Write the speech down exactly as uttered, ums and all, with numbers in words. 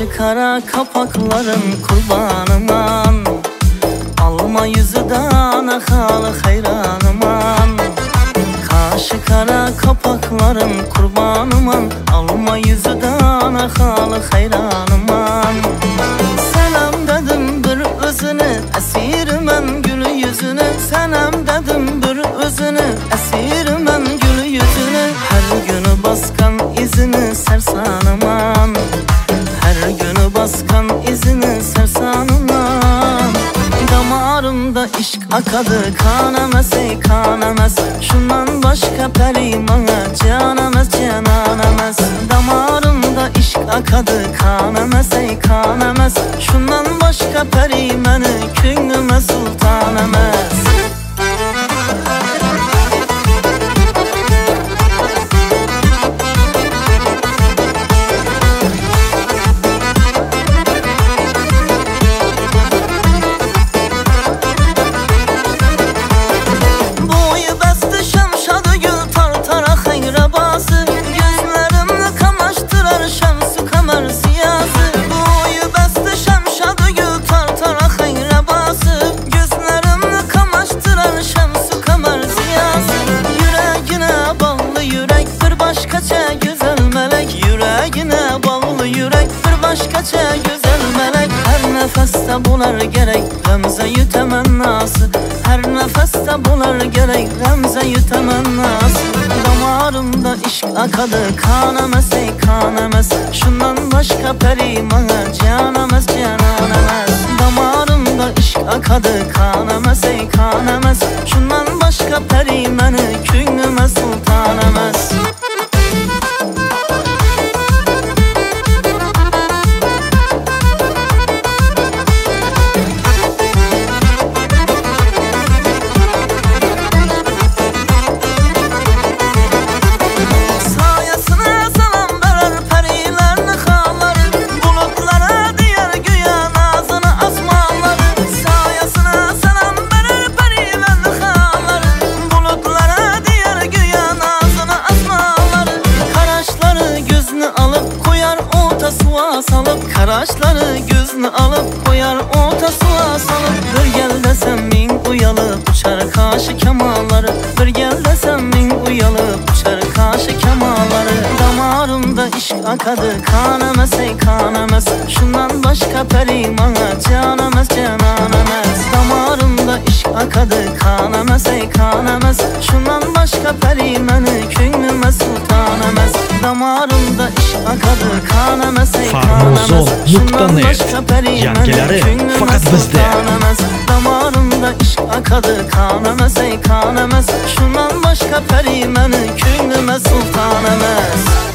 Kaşı kara kapakların kurbanıman, alma yüzüden halı hayranıman. Kaşı kara kapakların kurbanıman, alma yüzüden halı hayranıman. Selam dedim bir özünü, esirmen gülü yüzünü. Selam dedim bir özünü, esirmen gülü yüzünü. Her günü baskan izini sersanıman, her günü baskan izini sersanıman. Damarımda işk akadı, kanemez ey kanemez. Şundan başka perimana canemez cananemez. Damarımda işk akadı, kanemez ey kanemez. Şundan başka perimanı küngüme sultanemez. Başkaça güzel melek. Her nefeste bular gerek Remze-i temennası. Her nefeste bular gerek Remze-i temennası. Damarımda işk akadı, kanemez ey kanemez. Şundan başka perimana canemez cananemez. Damarımda işk akadı, kanemez ey kanemez. Şundan başka perimanı küngüme sultanemez. Salıp karaşları gözünü alıp koyar orta suya salıp. Bir gel desem min uyalıp uçar kaşı kemalları. Bir gel desem min uyalıp uçar kaşı kemalları. Damarımda işk akadı, kanemez ey kanemez. Şundan başka perimana canemez cananemez. Damarımda işk akadı, kanemez ey kanemez. Şundan başka perimanı küngüme sultanemez. Damarımda işk akadı, kanemez ey kanemez. Şundan başka perimanı küngüme sultanemez. Damarımda işk akadı, kanemez ey kanemez. Şundan başka perimanı küngüme sultanemez.